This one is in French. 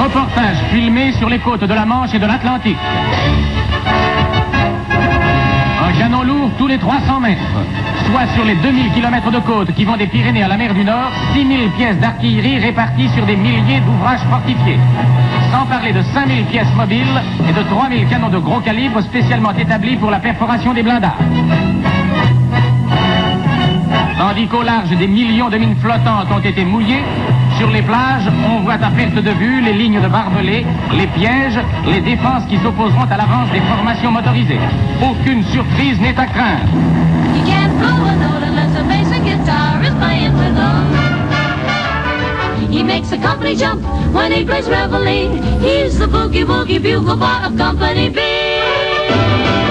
Reportage filmé sur les côtes de la Manche et de l'Atlantique. Un canon lourd tous les 300 mètres. Soit sur les 2000 km de côte qui vont des Pyrénées à la mer du Nord, 6000 pièces d'artillerie réparties sur des milliers d'ouvrages fortifiés. Sans parler de 5000 pièces mobiles et de 3000 canons de gros calibre spécialement établis pour la perforation des blindages. Tandis qu'au large, des millions de mines flottantes ont été mouillées, sur les plages, on voit à perte de vue les lignes de barbelés, les pièges, les défenses qui s'opposeront à l'avance des formations motorisées. Aucune surprise n'est à craindre. You can't blow a note unless a basic guitar is playing with him. He makes the company jump when he plays reveille. He's the boogie woogie bugle boy of Company B.